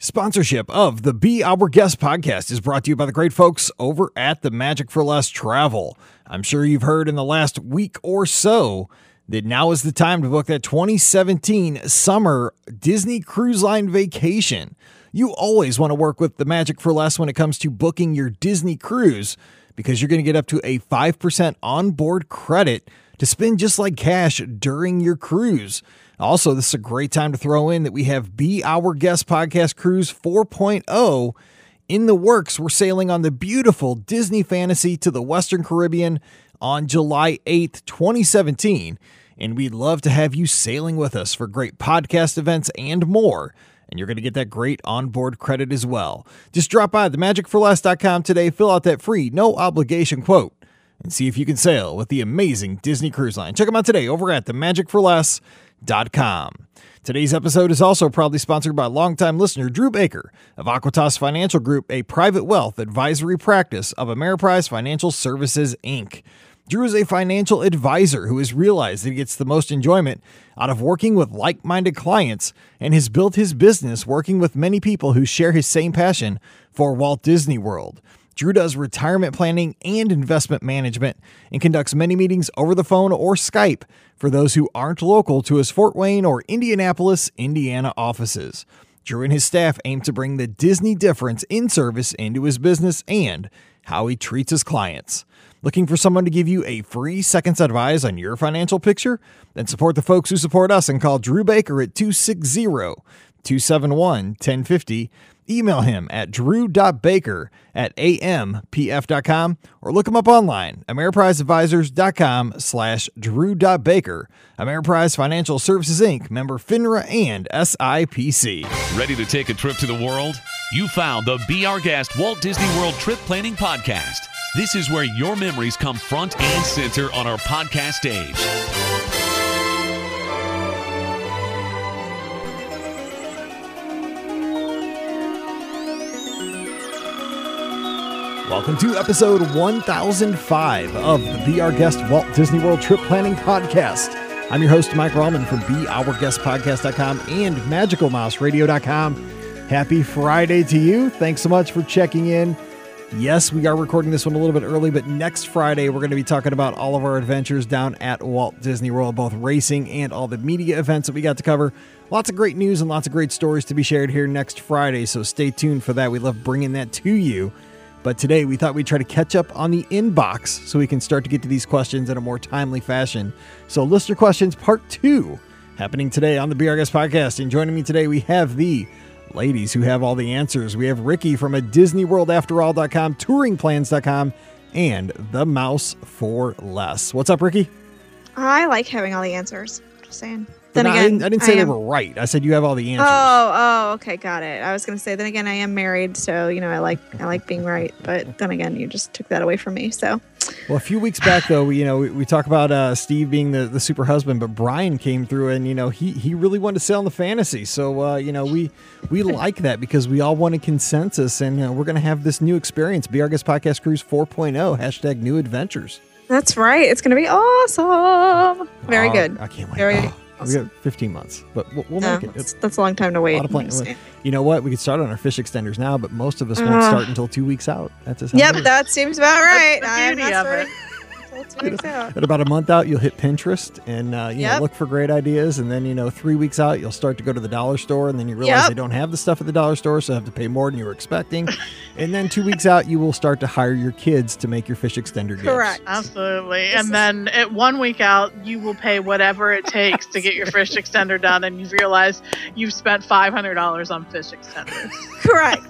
Sponsorship of the Be Our Guest podcast is brought to you by the great folks over at the Magic for Less Travel. I'm sure you've heard in the last week or so that now is the time to book that 2017 summer Disney Cruise Line vacation. You always want to work with the Magic for Less when it comes to booking your Disney cruise because you're going to get up to a 5% onboard credit to spend just like cash during your cruise. Also, this is a great time to throw in that we have Be Our Guest Podcast Cruise 4.0 in the works. We're sailing on the beautiful Disney Fantasy to the Western Caribbean on July 8th, 2017. And we'd love to have you sailing with us for great podcast events and more. And you're going to get that great onboard credit as well. Just drop by themagicforless.com today, fill out that free, no obligation quote, and see if you can sail with the amazing Disney Cruise Line. Check them out today over at themagicforless.com. Today's episode is also proudly sponsored by longtime listener Drew Baker of Aquitas Financial Group, a private wealth advisory practice of Ameriprise Financial Services, Inc. Drew is a financial advisor who has realized that he gets the most enjoyment out of working with like-minded clients and has built his business working with many people who share his same passion for Walt Disney World. Drew does retirement planning and investment management and conducts many meetings over the phone or Skype for those who aren't local to his Fort Wayne or Indianapolis, Indiana offices. Drew and his staff aim to bring the Disney difference in service into his business and how he treats his clients. Looking for someone to give you a free second set of eyes on your financial picture? Then support the folks who support us and call Drew Baker at 260-271-1050. Email him at drew.baker@ampf.com or look him up online, ameripriseadvisors.com/drew.baker. Ameriprise Financial Services, Inc., member FINRA and SIPC. Ready to take a trip to the world? You found the Be Our Guest Walt Disney World Trip Planning Podcast. This is where your memories come front and center on our podcast stage. Welcome to episode 1005 of the Be Our Guest Walt Disney World Trip Planning Podcast. I'm your host, Mike Rallman from BeOurGuestPodcast.com and MagicalMouseRadio.com. Happy Friday to you. Thanks so much for checking in. Yes, we are recording this one a little bit early, but next Friday we're going to be talking about all of our adventures down at Walt Disney World, both racing and all the media events that we got to cover. Lots of great news and lots of great stories to be shared here next Friday, so stay tuned for that. We love bringing that to you. But today we thought we'd try to catch up on the inbox so we can start to get to these questions in a more timely fashion. So listener questions part 2 happening today on the Be Our Guest podcast. And joining me today, we have the ladies who have all the answers. We have Ricky from a DisneyWorldAfterAll.com, TouringPlans.com, and The Mouse for Less. What's up, Ricky? I like having all the answers. Just saying. Then again, I didn't say they were right. I said you have all the answers. Oh, okay, got it. I was going to say, then again, I am married, so I like being right. But then again, you just took that away from me. So, well, a few weeks back though, we talk about Steve being the super husband, but Brian came through and he really wanted to sail on the Fantasy. So we like that because we all want a consensus, and we're going to have this new experience, Be Our Guest Podcast Cruise 4.0 # New Adventures. That's right. It's going to be awesome. Very good. I can't wait. Very. Awesome. We got 15 months, but we'll make it. That's a long time to wait. A lot of planning. You know what? We could start on our fish extenders now, but most of us won't start until 2 weeks out. That's just yep, that seems about right. That's the beauty of it. At about a month out, you'll hit Pinterest and look for great ideas, and then 3 weeks out, you'll start to go to the dollar store, and then you realize they don't have the stuff at the dollar store, so you have to pay more than you were expecting. And then 2 weeks out, you will start to hire your kids to make your fish extender gifts. Correct. Absolutely. And then at 1 week out, you will pay whatever it takes to get your fish extender done, and you realize you've spent $500 on fish extenders. Correct.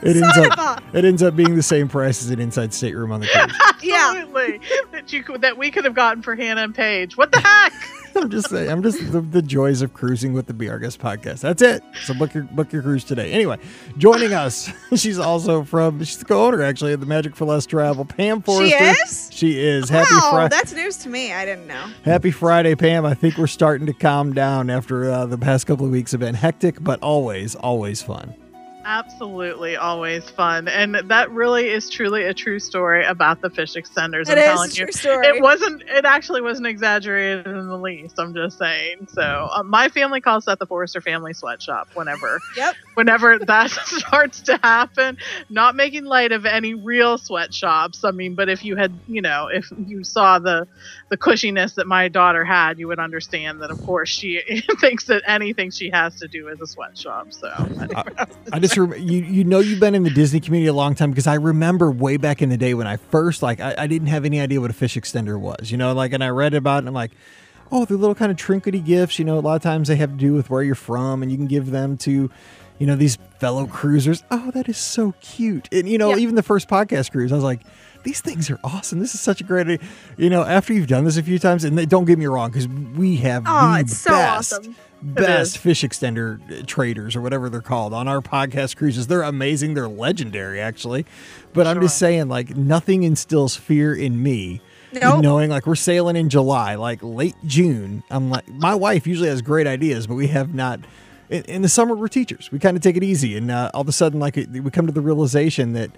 It ends up being the same price as an inside stateroom on the cruise. Absolutely. That we could have gotten for Hannah and Paige. What the heck? I'm just saying. The joys of cruising with the Be Our Guest podcast. That's it. So book your cruise today. Anyway, joining us, she's the co-owner actually of the Magic for Less Travel, Pam Forrester. She is? She is. Wow, Happy Friday. That's news to me. I didn't know. Happy Friday, Pam. I think we're starting to calm down after the past couple of weeks have been hectic, but always fun. Absolutely, always fun. And that really is truly a true story about the fish extenders. I'm telling you. True story. It actually wasn't exaggerated in the least. I'm just saying. So my family calls that the Forrester family sweatshop whenever whenever that starts to happen, not making light of any real sweatshops. I mean, but if you had, if you saw the cushiness that my daughter had, you would understand that, of course, she thinks that anything she has to do is a sweatshop. So I just remember, you've been in the Disney community a long time, because I remember way back in the day when I first, I didn't have any idea what a fish extender was, and I read about it and I'm like, oh, they're little kind of trinkety gifts. A lot of times they have to do with where you're from, and you can give them to, these fellow cruisers. Oh, that is so cute. And, even the first podcast cruise, I was like, these things are awesome. This is such a great, after you've done this a few times, and don't get me wrong, because we have best fish extender traders, or whatever they're called, on our podcast cruises. They're amazing. They're legendary, actually. But I'm just saying, nothing instills fear in me. Nope. Knowing we're sailing in July, late June. I'm like, my wife usually has great ideas, but we have not. In the summer, we're teachers. We kind of take it easy, and all of a sudden, we come to the realization that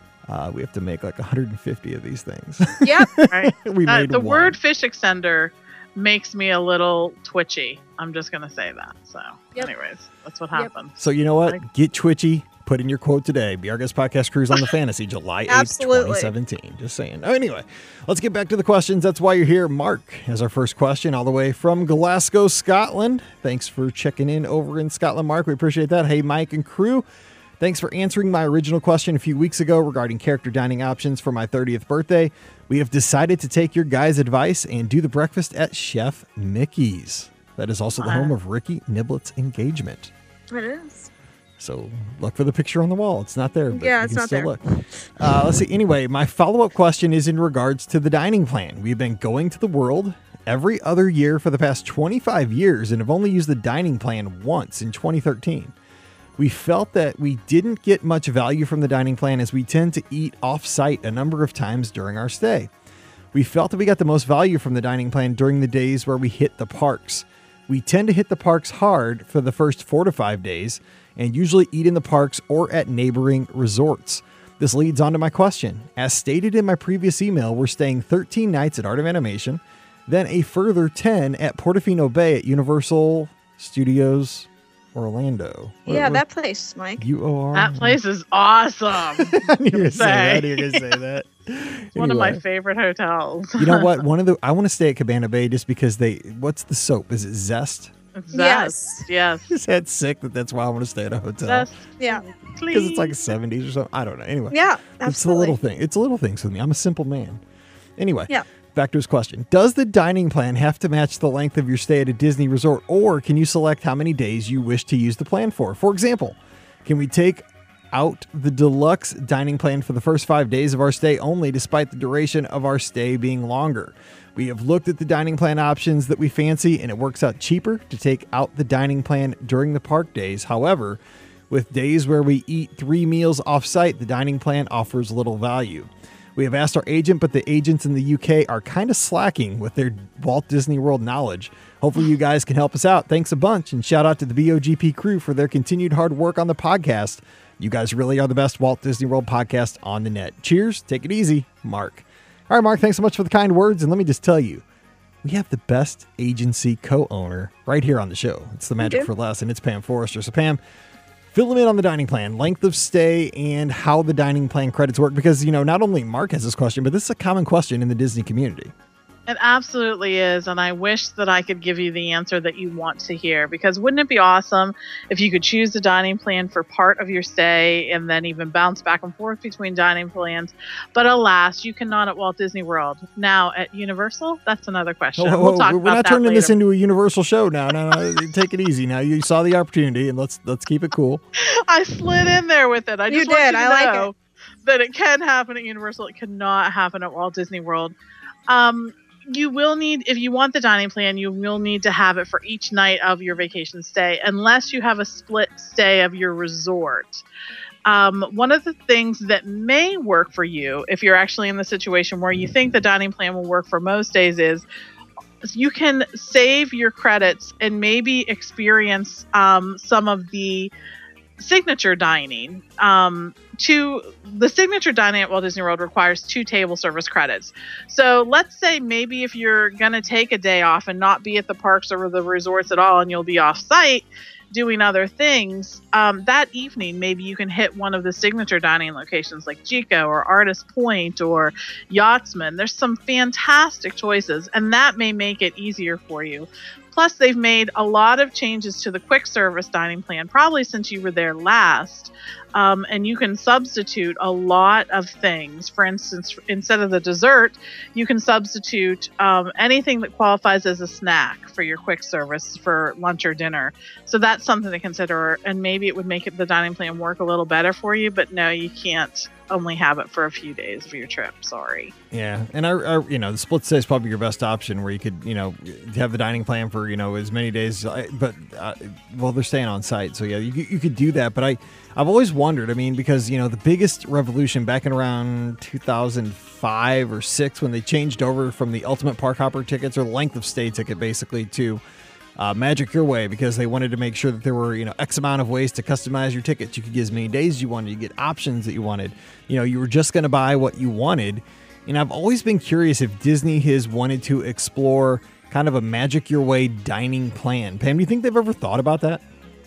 we have to make 150 of these things. Yep. Right. We made the word fish extender makes me a little twitchy. I'm just gonna say that. So, anyways, that's what happened. So you know what? Get twitchy. Put in your quote today. Be Our Guest Podcast Cruise on the Fantasy, July 8th, 2017. Just saying. Anyway, let's get back to the questions. That's why you're here. Mark has our first question, all the way from Glasgow, Scotland. Thanks for checking in over in Scotland, Mark. We appreciate that. Hey, Mike and crew. Thanks for answering my original question a few weeks ago regarding character dining options for my 30th birthday. We have decided to take your guys' advice and do the breakfast at Chef Mickey's. That is also the home of Ricky Niblet's engagement. It is. So look for the picture on the wall. It's not there, but yeah, you it's can not still there. look. Let's see. Anyway, my follow-up question is in regards to the dining plan. We've been going to the World every other year for the past 25 years and have only used the dining plan once in 2013. We felt that we didn't get much value from the dining plan, as we tend to eat off-site a number of times during our stay. We felt that we got the most value from the dining plan during the days where we hit the parks. We tend to hit the parks hard for the first 4 to 5 days, and usually eat in the parks or at neighboring resorts. This leads on to my question. As stated in my previous email, we're staying 13 nights at Art of Animation, then a further 10 at Portofino Bay at Universal Studios Orlando. That place, Mike. UOR. That place is awesome. I knew you were going to say that. It's one of my favorite hotels. You know what? I want to stay at Cabana Bay just because what's the soap? Is it Zest? Zest. Yes. Is that sick that's why I want to stay at a hotel? Zest. Yeah. Because it's 70s or something. I don't know. Anyway. Yeah, absolutely. It's the little thing. It's little things with me. I'm a simple man. Anyway. Yeah. Back to his question. Does the dining plan have to match the length of your stay at a Disney resort, or can you select how many days you wish to use the plan for? For example, can we take out the deluxe dining plan for the first 5 days of our stay only, despite the duration of our stay being longer? We have looked at the dining plan options that we fancy, and it works out cheaper to take out the dining plan during the park days. However, with days where we eat 3 meals off-site, the dining plan offers little value. We have asked our agent, but the agents in the UK are kind of slacking with their Walt Disney World knowledge. Hopefully you guys can help us out. Thanks a bunch, and shout out to the BOGP crew for their continued hard work on the podcast. You guys really are the best Walt Disney World podcast on the net. Cheers. Take it easy, Mark. All right, Mark, thanks so much for the kind words. And let me just tell you, we have the best agency co-owner right here on the show. It's the Magic for Less, and it's Pam Forrester. So, Pam, fill them in on the dining plan, length of stay, and how the dining plan credits work. Because, not only Mark has this question, but this is a common question in the Disney community. It absolutely is, and I wish that I could give you the answer that you want to hear, because wouldn't it be awesome if you could choose the dining plan for part of your stay and then even bounce back and forth between dining plans? But alas, you cannot at Walt Disney World. Now, at Universal, that's another question. We'll talk about that later. We're not turning this into a Universal show now. No, take it easy now. You saw the opportunity, and let's keep it cool. I slid in there with it. I just want you to know that it can happen at Universal. It cannot happen at Walt Disney World. You will need, if you want the dining plan, you will need to have it for each night of your vacation stay, unless you have a split stay of your resort. One of the things that may work for you, if you're actually in the situation where you think the dining plan will work for most days, is you can save your credits and maybe experience some of the signature dining. The signature dining at Walt Disney World requires 2 table service credits. So let's say maybe if you're going to take a day off and not be at the parks or the resorts at all, and you'll be off site, doing other things, that evening, maybe you can hit one of the signature dining locations like Chico or Artist Point or Yachtsman. There's some fantastic choices, and that may make it easier for you. Plus, they've made a lot of changes to the quick service dining plan, probably since you were there last. And you can substitute a lot of things. For instance, instead of the dessert, you can substitute anything that qualifies as a snack for your quick service for lunch or dinner. So that's something to consider, and maybe it would make the dining plan work a little better for you. But no, you can't only have it for a few days of your trip. Sorry. Yeah, and our the split stay is probably your best option, where you could have the dining plan for as many days. But they're staying on site, so yeah, you could do that. But I've always wondered. I mean, because the biggest revolution back in around 2005 or 6, when they changed over from the Ultimate Park Hopper tickets, or the length of stay ticket, basically, to Magic Your Way, because they wanted to make sure that there were X amount of ways to customize your tickets. You could get as many days as you wanted. You get options that you wanted. You were just going to buy what you wanted. And I've always been curious if Disney has wanted to explore kind of a Magic Your Way dining plan. Pam, do you think they've ever thought about that?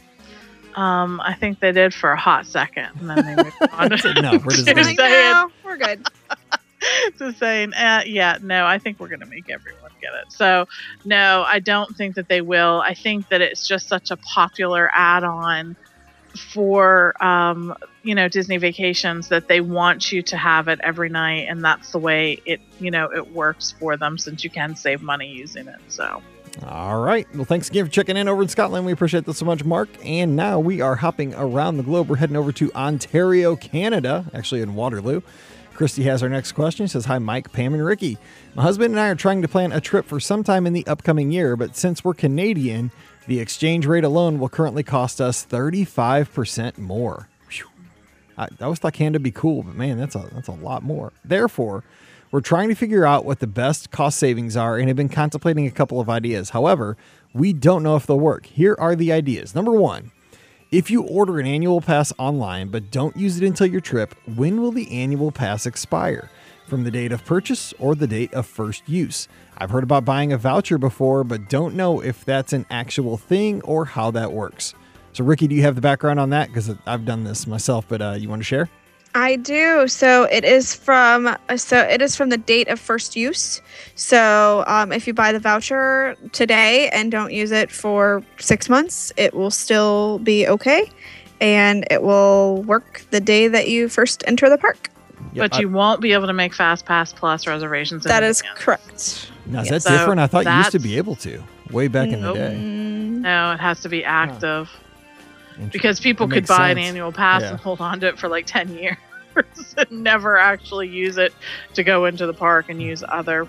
I think they did for a hot second, and then they moved on. No, we're just like, no, we're good. Just saying, no, I think we're going to make everyone get it. So, no, I don't think that they will. I think that it's just such a popular add-on for, Disney Vacations, that they want you to have it every night, and that's the way it works for them, since you can save money using it. So. All right. Well, thanks again for checking in over in Scotland. We appreciate this so much, Mark. And now we are hopping around the globe. We're heading over to Ontario, Canada, actually in Waterloo. Christy has our next question. She says, "Hi, Mike, Pam, and Ricky. My husband and I are trying to plan a trip for sometime in the upcoming year, but since we're Canadian, the exchange rate alone will currently cost us 35% more." Whew. I always thought Canada would be cool, but man, that's a lot more. Therefore, we're trying to figure out what the best cost savings are and have been contemplating a couple of ideas. However, we don't know if they'll work. Here are the ideas. Number 1, if you order an annual pass online but don't use it until your trip, when will the annual pass expire? From the date of purchase or the date of first use? I've heard about buying a voucher before, but don't know if that's an actual thing or how that works. So, Ricky, do you have the background on that? Because I've done this myself, but you want to share? I do. So it is from the date of first use. So if you buy the voucher today and don't use it for 6 months, it will still be okay, and it will work the day that you first enter the park. Yep, but you won't be able to make FastPass Plus reservations. That is correct. Now, is that different? I thought you used to be able to way back in the day. No, it has to be active. Because people could buy an annual pass and hold on to it for like 10 years and never actually use it to go into the park and use other,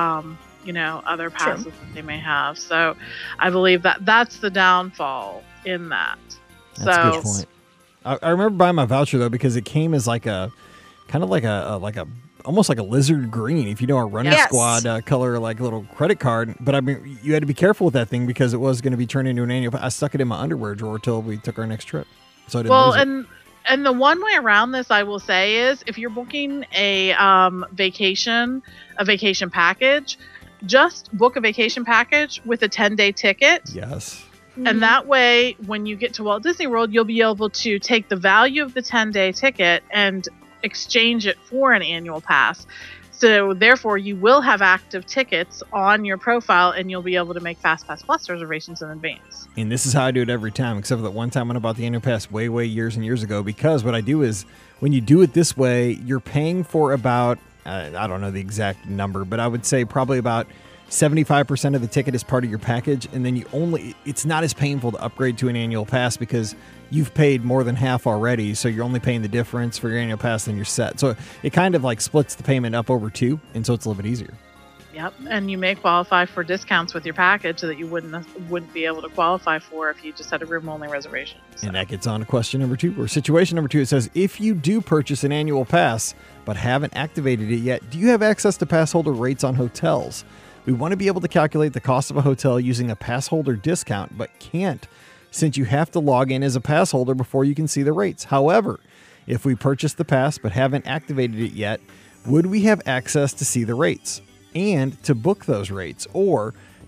other passes that they may have. So I believe that's the downfall in that. That's a good point. I remember buying my voucher though, because it came as like a kind of like a almost like a lizard green, if you know, our running squad color, like a little credit card. But I mean, you had to be careful with that thing because it was going to be turned into an annual. I stuck it in my underwear drawer till we took our next trip, so I didn't lose it. And the one way around this, I will say, is if you're booking a vacation package, just book a vacation package with a 10-day ticket. Yes. And that way, when you get to Walt Disney World, you'll be able to take the value of the 10-day ticket and exchange it for an annual pass. So therefore, you will have active tickets on your profile, and you'll be able to make FastPass Plus reservations in advance. And this is how I do it every time, except for that one time when I bought the annual pass way years and years ago. Because what I do is, when you do it this way, you're paying for about, I don't know the exact number, but I would say probably about 75% of the ticket is part of your package, and then it's not as painful to upgrade to an annual pass because you've paid more than half already, so you're only paying the difference for your annual pass, and you're set. So it kind of like splits the payment up over 2, and so it's a little bit easier. Yep, and you may qualify for discounts with your package that you wouldn't be able to qualify for if you just had a room-only reservation. So. And that gets on to question number 2, or situation number 2. It says, if you do purchase an annual pass but haven't activated it yet, do you have access to pass holder rates on hotels? We want to be able to calculate the cost of a hotel using a pass holder discount, but can't, since you have to log in as a pass holder before you can see the rates. However, if we purchase the pass but haven't activated it yet, would we have access to see the rates and to book those rates? Or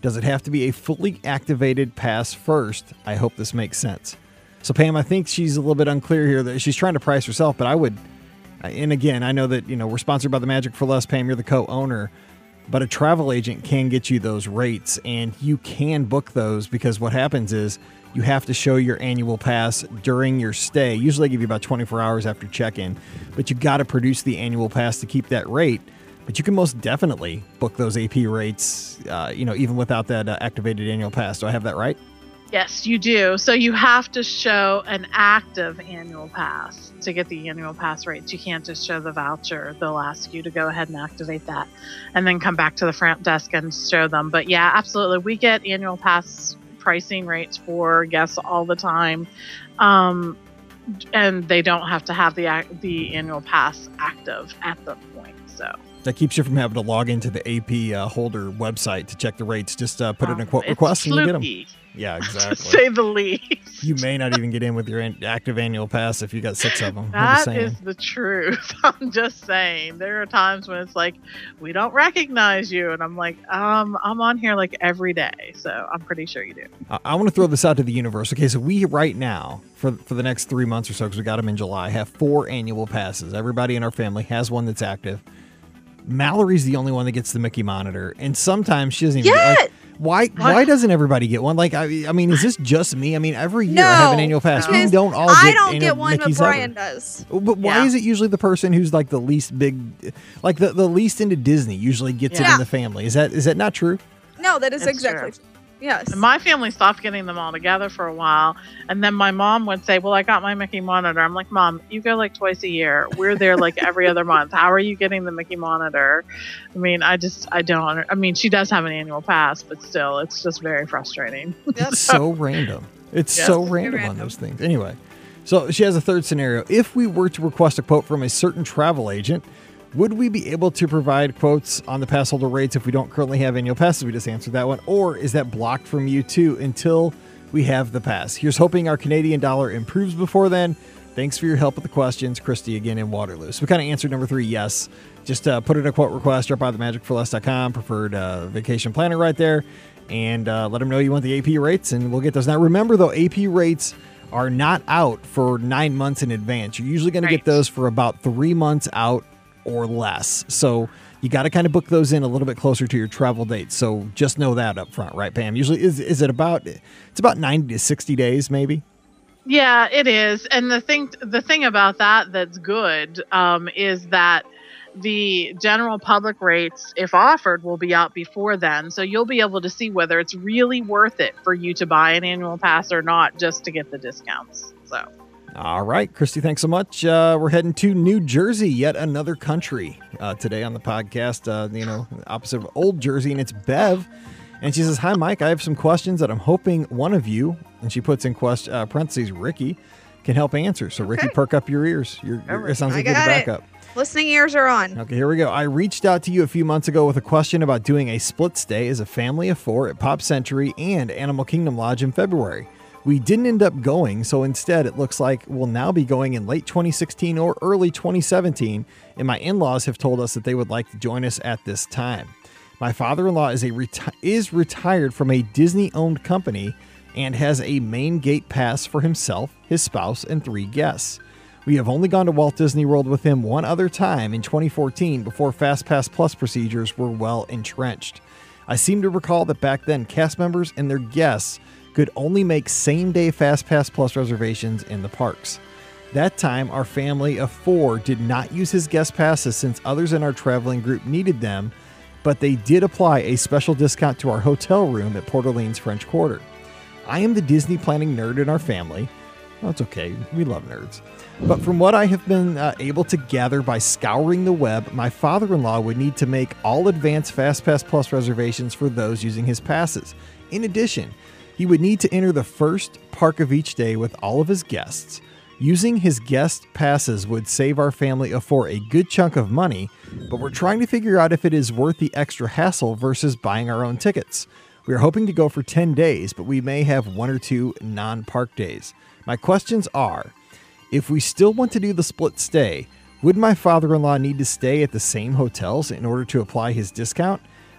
Does it have to be a fully activated pass first? I hope this makes sense. So Pam, I think she's a little bit unclear here. That she's trying to price herself, but I would, and again, I know that, we're sponsored by the Magic for Less. Pam, you're the co-owner, but a travel agent can get you those rates, and you can book those, because what happens is you have to show your annual pass during your stay. Usually they give you about 24 hours after check-in, but you got to produce the annual pass to keep that rate. But you can most definitely book those AP rates, even without that activated annual pass. Do I have that right? Yes, you do. So you have to show an active annual pass to get the annual pass rates. You can't just show the voucher. They'll ask you to go ahead and activate that and then come back to the front desk and show them. But yeah, absolutely. We get annual pass pricing rates for guests all the time. And they don't have to have the annual pass active at the point. So that keeps you from having to log into the AP holder website to check the rates. Just put in a quote request and you get them. Yeah, exactly. To say the least. You may not even get in with your active annual pass if you got 6 of them. That is the truth. I'm just saying. There are times when it's like, we don't recognize you. And I'm like, I'm on here like every day. So I'm pretty sure you do. I want to throw this out to the universe. Okay, so we right now, for the next 3 months or so, because we got them in July, have 4 annual passes. Everybody in our family has one that's active. Mallory's the only one that gets the Mickey monitor. And sometimes she doesn't even get, why doesn't everybody get one? Like, I mean, is this just me? I mean, every year I have an annual pass. We don't all get I don't get one, Mickeys but Brian does. But why is it usually the person who's like the least big, like the least into Disney usually gets it in the family? Is that not true? No, that is exactly true. Yes. And my family stopped getting them all together for a while. And then my mom would say, well, I got my Mickey monitor. I'm like, Mom, you go like twice a year. We're there like every other month. How are you getting the Mickey monitor? I mean, I don't. I mean, she does have an annual pass, but still, it's just very frustrating. It's so random. It's so random on those things. Anyway, so she has a third scenario. If we were to request a quote from a certain travel agent, would we be able to provide quotes on the pass holder rates if we don't currently have annual passes? We just answered that one. Or is that blocked from you too until we have the pass? Here's hoping our Canadian dollar improves before then. Thanks for your help with the questions. Christy again in Waterloo. So we kind of answered number 3, yes. Just put in a quote request, drop by themagicforless.com, preferred vacation planner right there, and let them know you want the AP rates, and we'll get those. Now remember though, AP rates are not out for 9 months in advance. You're usually going to get those for about 3 months out or less. So you got to kind of book those in a little bit closer to your travel date. So just know that up front, right, Pam? Usually is it about 90 to 60 days maybe? Yeah, it is. And the thing about that's good is that the general public rates, if offered, will be out before then. So you'll be able to see whether it's really worth it for you to buy an annual pass or not just to get the discounts. So all right, Christy, thanks so much. We're heading to New Jersey, yet another country today on the podcast, opposite of Old Jersey, and it's Bev. And she says, hi, Mike, I have some questions that I'm hoping one of you, and she puts in parentheses, Ricky, can help answer. So, Ricky, perk up your ears. It sounds like you're the backup. Listening ears are on. Okay, here we go. I reached out to you a few months ago with a question about doing a split stay as a family of 4 at Pop Century and Animal Kingdom Lodge in February. We didn't end up going, so instead it looks like we'll now be going in late 2016 or early 2017, and my in-laws have told us that they would like to join us at this time. My father-in-law is retired from a Disney-owned company and has a main gate pass for himself, his spouse, and 3 guests. We have only gone to Walt Disney World with him one other time in 2014 before FastPass Plus procedures were well entrenched. I seem to recall that back then cast members and their guests could only make same-day FastPass Plus reservations in the parks. That time, our family of 4 did not use his guest passes since others in our traveling group needed them, but they did apply a special discount to our hotel room at Port Orleans French Quarter. I am the Disney planning nerd in our family. Well, it's okay. We love nerds. But from what I have been able to gather by scouring the web, my father-in-law would need to make all advanced FastPass Plus reservations for those using his passes. In addition, he would need to enter the first park of each day with all of his guests. Using his guest passes would save our family of 4 a good chunk of money, but we're trying to figure out if it is worth the extra hassle versus buying our own tickets. We are hoping to go for 10 days, but we may have 1 or 2 non-park days. My questions are, if we still want to do the split stay, would my father-in-law need to stay at the same hotels in order to apply his discount?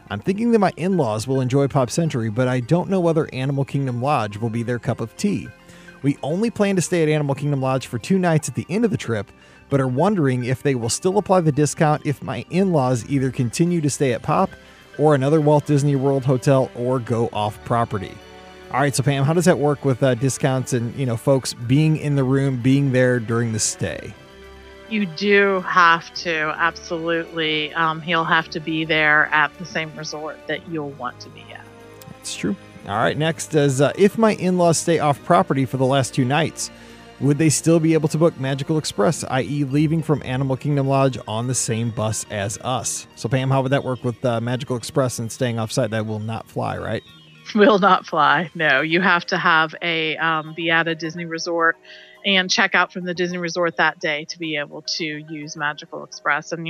I'm thinking that my in-laws will enjoy Pop Century, but I don't know whether Animal Kingdom Lodge will be their cup of tea. We only plan to stay at Animal Kingdom Lodge for 2 nights at the end of the trip, but are wondering if they will still apply the discount if my in-laws either continue to stay at Pop or another Walt Disney World hotel or go off property. All right, so Pam, how does that work with discounts and, folks being in the room, being there during the stay? You do have to, absolutely. He'll have to be there at the same resort that you'll want to be at. That's true. All right, next is if my in-laws stay off property for the last 2 nights, would they still be able to book Magical Express, i.e. leaving from Animal Kingdom Lodge on the same bus as us? So Pam, how would that work with Magical Express and staying off-site? That will not fly, right? Will not fly. No, you have to have be at a Disney resort and check out from the Disney resort that day to be able to use Magical Express. And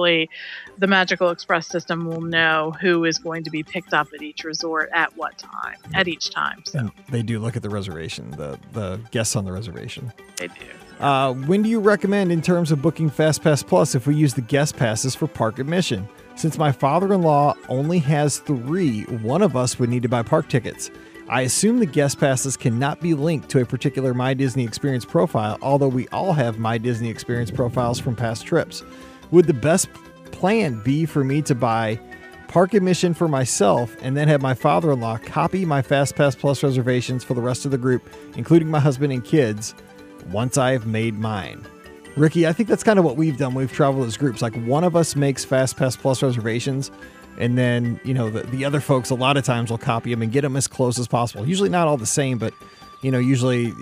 the Magical Express system will know who is going to be picked up at each resort at what time, at each time. So and they do look at the reservation, the guests on the reservation. They do. When do you recommend in terms of booking FastPass Plus if we use the guest passes for park admission? Since my father-in-law only has 3, one of us would need to buy park tickets. I assume the guest passes cannot be linked to a particular My Disney Experience profile, although we all have My Disney Experience profiles from past trips. Would the best plan be for me to buy park admission for myself and then have my father-in-law copy my FastPass Plus reservations for the rest of the group, including my husband and kids, once I have made mine? Ricky, I think that's kind of what we've done. We've traveled as groups. Like one of us makes FastPass Plus reservations, and then, the other folks a lot of times will copy them and get them as close as possible. Usually not all the same, but, usually,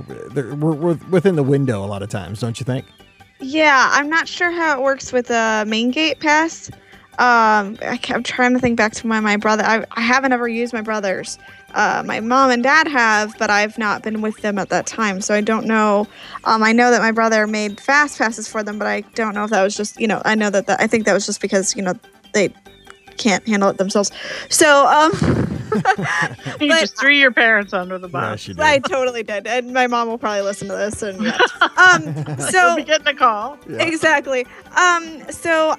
we're within the window a lot of times, don't you think? Yeah, I'm not sure how it works with a main gate pass. I'm trying to think back to my brother. I haven't ever used my brother's. My mom and dad have, but I've not been with them at that time, so I don't know. I know that my brother made fast passes for them, but I don't know if that was just, I know that I think that was just because, they can't handle it themselves. So, you just threw your parents under the bus. Yeah, I totally did, and my mom will probably listen to this. And so you'll be getting a call. Yeah. Exactly. So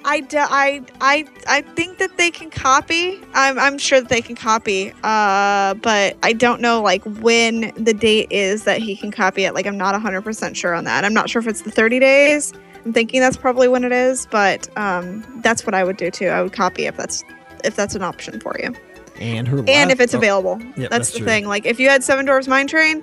I think that they can copy. I'm sure that they can copy. But I don't know when the date is that he can copy it. I'm not 100% sure on that. I'm not sure if it's the 30 days. I'm thinking that's probably when it is, but that's what I would do too. I would copy if that's an option for you. And if it's available. Yep, that's the true. thing. If you had Seven Dwarfs Mine Train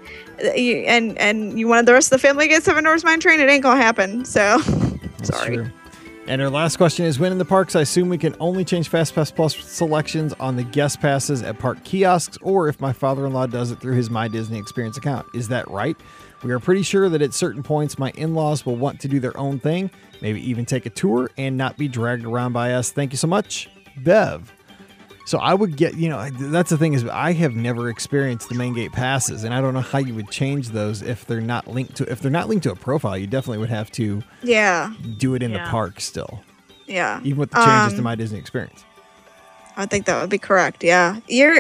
and you wanted the rest of the family to get Seven Dwarfs Mine Train, it ain't gonna happen. So sorry. True. And our last question is, when in the parks, I assume we can only change FastPass Plus selections on the guest passes at park kiosks, or if my father-in-law does it through his My Disney Experience account. Is that right? We are pretty sure that at certain points, my in-laws will want to do their own thing, maybe even take a tour and not be dragged around by us. Thank you so much, Bev. So I would get, that's the thing is I have never experienced the main gate passes, and I don't know how you would change those if they're not linked to a profile. You definitely would have to do it in the park still. Yeah. Even with the changes to My Disney Experience. I think that would be correct. Yeah.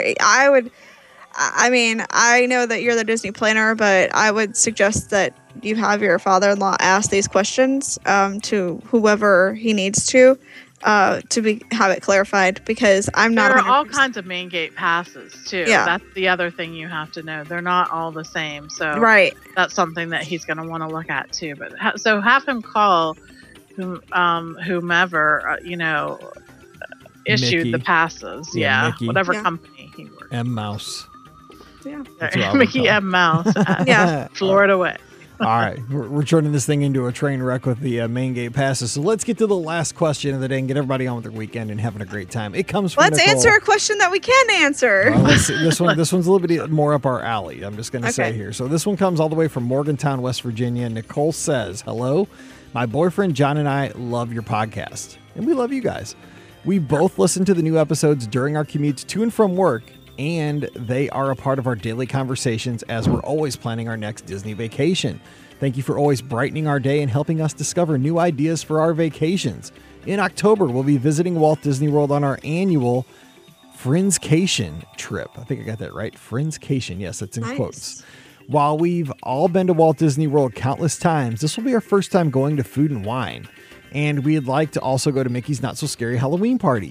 I know that you're the Disney planner, but I would suggest that you have your father-in-law ask these questions to whoever he needs to have it clarified, because I'm not. There are all kinds of main gate passes too. Yeah. That's the other thing you have to know. They're not all the same. So right. That's something that he's going to want to look at too. But so have him call whomever issued Mickey. the passes. Yeah, Yeah, Mickey. whatever company he works. M Mouse. Yeah. Mickey M. Mouse at Florida Way. All right, we're turning this thing into a train wreck with the main gate passes. So let's get to the last question of the day and get everybody on with their weekend and having a great time. It comes from Let's Nicole. answer a question that we can answer. Well, this one's a little bit more up our alley. I'm just going to say here. So this one comes all the way from Morgantown, West Virginia. Nicole says, "Hello, my boyfriend John and I love your podcast, and we love you guys. We both listen to the new episodes during our commutes to and from work, and they are a part of our daily conversations as we're always planning our next Disney vacation. Thank you for always brightening our day and helping us discover new ideas for our vacations. In October, we'll be visiting Walt Disney World on our annual Friendscation trip." I think I got that right. Friendscation. Yes, that's in quotes. "While we've all been to Walt Disney World countless times, this will be our first time going to Food and Wine. And we'd like to also go to Mickey's Not So Scary Halloween Party.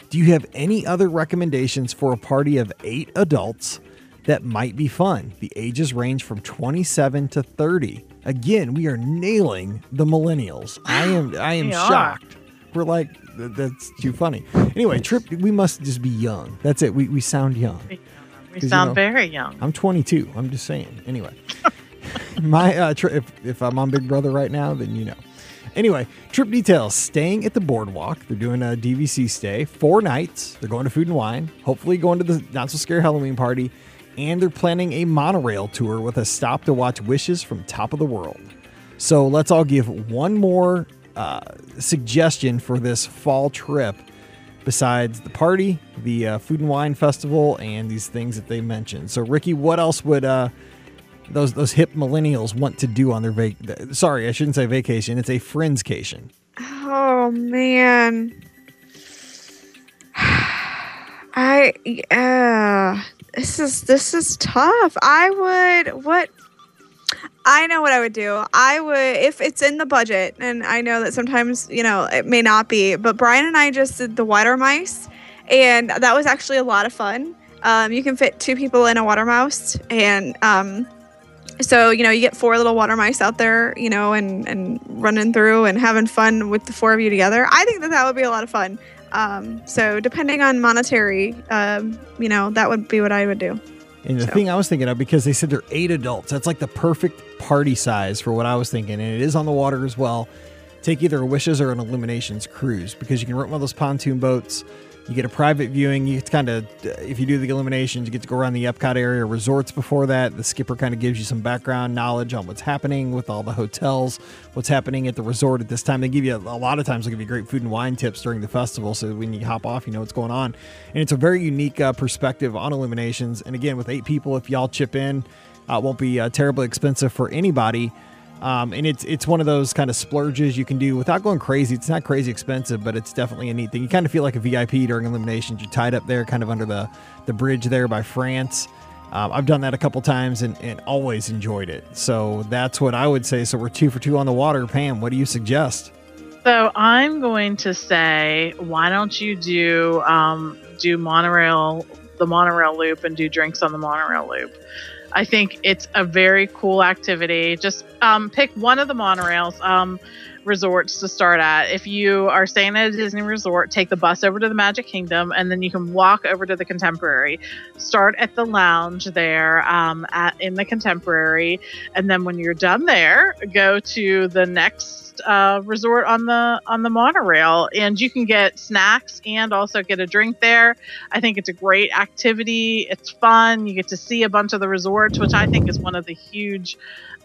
Do you have any other recommendations for a party of 8 adults that might be fun? The ages range from 27 to 30. Again, we are nailing the millennials. I am shocked. We're like, that's too funny. Anyway, Trip, we must just be young. That's it. We sound young. We sound very young. I'm 22. I'm just saying. Anyway, my if I'm on Big Brother right now, then you know. Anyway, trip details: staying at the boardwalk. They're doing a DVC stay, 4 nights. They're going to Food and Wine. Hopefully, going to the Not So Scary Halloween party, and they're planning a monorail tour with a stop to watch Wishes from Top of the World. So let's all give one more suggestion for this fall trip. Besides the party, the Food and Wine Festival, and these things that they mentioned. So, Ricky, what else would those hip millennials want to do on their Sorry, I shouldn't say vacation. It's a friendscation. Oh, man. This is tough. I know what I would do. I would, if it's in the budget, and I know that sometimes, it may not be, but Brian and I just did the water mice, and that was actually a lot of fun. You can fit 2 people in a water mouse, and so, you get 4 little water mice out there, and running through and having fun with the 4 of you together. I think that would be a lot of fun. So depending on monetary, that would be what I would do. And the thing I was thinking of, because they said they're 8 adults, that's like the perfect party size for what I was thinking. And it is on the water as well. Take either a Wishes or an Illuminations cruise, because you can rent one of those pontoon boats. You get a private viewing. You kind of, if you do the Illuminations, you get to go around the Epcot area resorts before that. The skipper kind of gives you some background knowledge on what's happening with all the hotels, what's happening at the resort at this time. They give you, a lot of times, they'll give you great food and wine tips during the festival. So when you hop off, you know what's going on. And it's a very unique perspective on Illuminations. And again, with 8 people, if y'all chip in, it won't be terribly expensive for anybody. And it's one of those kind of splurges you can do without going crazy. It's not crazy expensive, but it's definitely a neat thing. You kind of feel like a VIP during Illuminations. You're tied up there kind of under the bridge there by France. I've done that a couple times and always enjoyed it. So that's what I would say. So we're 2 for 2 on the water. Pam, what do you suggest? So I'm going to say, why don't you do the monorail loop, and do drinks on the monorail loop? I think it's a very cool activity. Just pick one of the monorails resorts to start at. If you are staying at a Disney resort, take the bus over to the Magic Kingdom, and then you can walk over to the Contemporary. Start at the lounge there in the Contemporary, and then when you're done there, go to the next resort on the monorail, and you can get snacks and also get a drink there. I think it's a great activity. It's fun. You get to see a bunch of the resorts, which I think is one of the huge,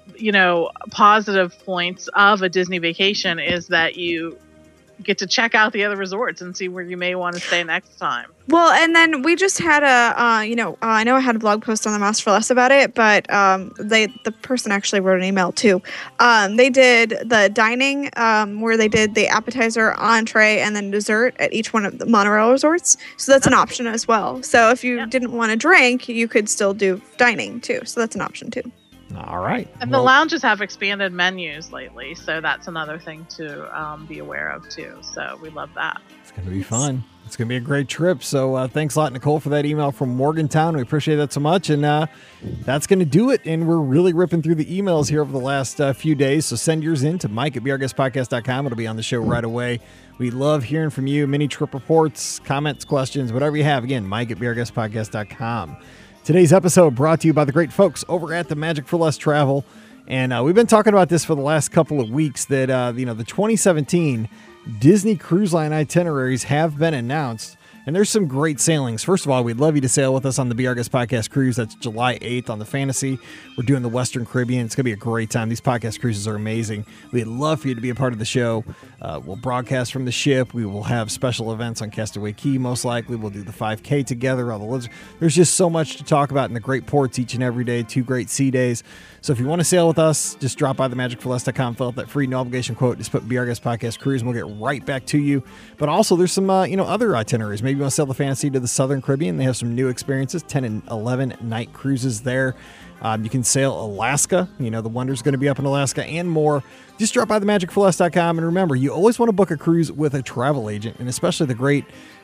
positive points of a Disney vacation, is that you get to check out the other resorts and see where you may want to stay next time. Well, and then we just had I know I had a blog post on the Master for Less about it, but the person actually wrote an email too. They did the dining where they did the appetizer, entree, and then dessert at each one of the monorail resorts. So that's an option as well. So if you didn't want to drink, you could still do dining too. So that's an option too. All right. And the lounges have expanded menus lately, so that's another thing to be aware of too. So we love that. It's going to be fun. It's going to be a great trip. So thanks a lot, Nicole, for that email from Morgantown. We appreciate that so much. And that's going to do it. And we're really ripping through the emails here over the last few days. So send yours in to Mike@BeOurGuestPodcast.com. It'll be on the show right away. We love hearing from you. Mini trip reports, comments, questions, whatever you have. Again, Mike@BeOurGuestPodcast.com. Today's episode brought to you by the great folks over at the Magic for Less Travel. And we've been talking about this for the last couple of weeks, that the 2017 Disney Cruise Line itineraries have been announced. And there's some great sailings. First of all, we'd love you to sail with us on the Be Our Guest Podcast Cruise. That's July 8th on the Fantasy. We're doing the Western Caribbean. It's going to be a great time. These podcast cruises are amazing. We'd love for you to be a part of the show. We'll broadcast from the ship. We will have special events on Castaway Cay, most likely. We'll do the 5K together. There's just so much to talk about in the great ports each and every day. 2 great sea days. So if you want to sail with us, just drop by themagicforless.com, fill out that free no obligation quote. Just put Be Our Guest Podcast Cruise, and we'll get right back to you. But also, there's some other itineraries. Maybe you want to sail the Fantasy to the Southern Caribbean. They have some new experiences, 10 and 11 night cruises there. You can sail Alaska. The Wonder's going to be up in Alaska, and more. Just drop by themagicforless.com. And remember, you always want to book a cruise with a travel agent, and especially the great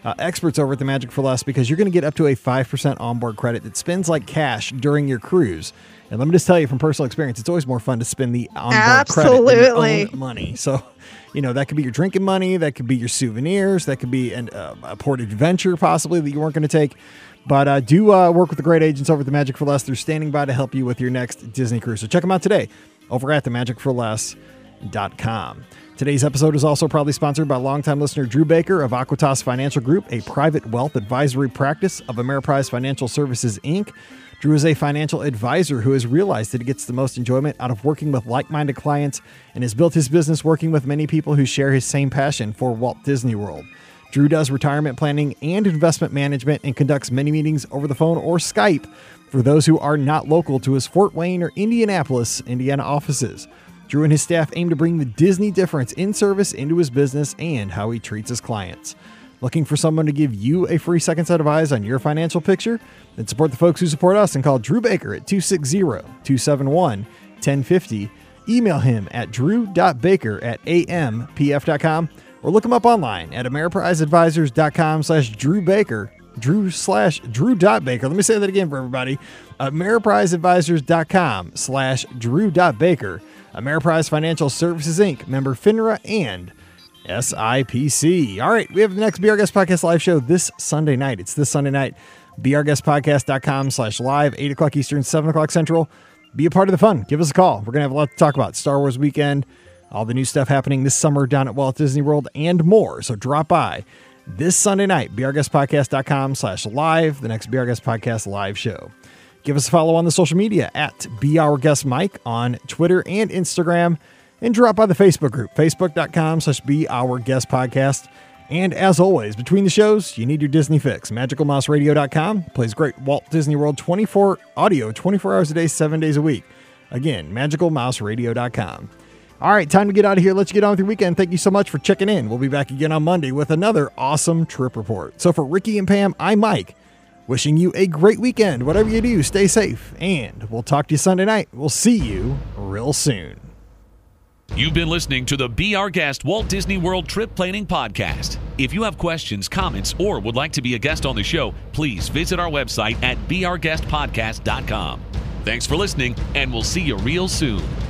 experts over at the Magic for Less, because you're going to get up to a 5% onboard credit that spends like cash during your cruise. And let me just tell you from personal experience, it's always more fun to spend the onboard credit than your own money. So, that could be your drinking money, that could be your souvenirs, that could be a port adventure possibly that you weren't going to take. But do work with the great agents over at the Magic for Less. They're standing by to help you with your next Disney cruise. So check them out today over at themagicforless.com. Today's episode is also proudly sponsored by longtime listener Drew Baker of Aquitas Financial Group, a private wealth advisory practice of Ameriprise Financial Services, Inc. Drew is a financial advisor who has realized that he gets the most enjoyment out of working with like-minded clients and has built his business working with many people who share his same passion for Walt Disney World. Drew does retirement planning and investment management and conducts many meetings over the phone or Skype for those who are not local to his Fort Wayne or Indianapolis, Indiana offices. Drew and his staff aim to bring the Disney difference in service into his business and how he treats his clients. Looking for someone to give you a free second set of eyes on your financial picture? Then support the folks who support us and call Drew Baker at 260-271-1050. Email him at drew.baker@ampf.com or look him up online at ameripriseadvisors.com/Drew Baker. Drew.Baker. Let me say that again for everybody. ameripriseadvisors.com/Drew.Baker. Ameriprise Financial Services, Inc., member FINRA and SIPC. All right, we have the next Be Our Guest Podcast live show this Sunday night. It's this Sunday night. BeOurGuestPodcast.com/live, 8 o'clock Eastern, 7 o'clock Central. Be a part of the fun. Give us a call. We're going to have a lot to talk about. Star Wars weekend, all the new stuff happening this summer down at Walt Disney World, and more. So drop by this Sunday night, BeOurGuestPodcast.com/live, the next Be Our Guest Podcast live show. Give us a follow on the social media at BeOurGuestMike on Twitter and Instagram, and drop by the Facebook group, Facebook.com/BeOurGuestPodcast. And as always, between the shows, you need your Disney fix. MagicalMouseRadio.com plays great Walt Disney World 24 hours a day, 7 days a week. Again, MagicalMouseRadio.com. All right, time to get out of here. Let you get on with your weekend. Thank you so much for checking in. We'll be back again on Monday with another awesome trip report. So for Ricky and Pam, I'm Mike. Wishing you a great weekend. Whatever you do, stay safe. And we'll talk to you Sunday night. We'll see you real soon. You've been listening to the Be Our Guest Walt Disney World Trip Planning Podcast. If you have questions, comments, or would like to be a guest on the show, please visit our website at beourguestpodcast.com. Thanks for listening, and we'll see you real soon.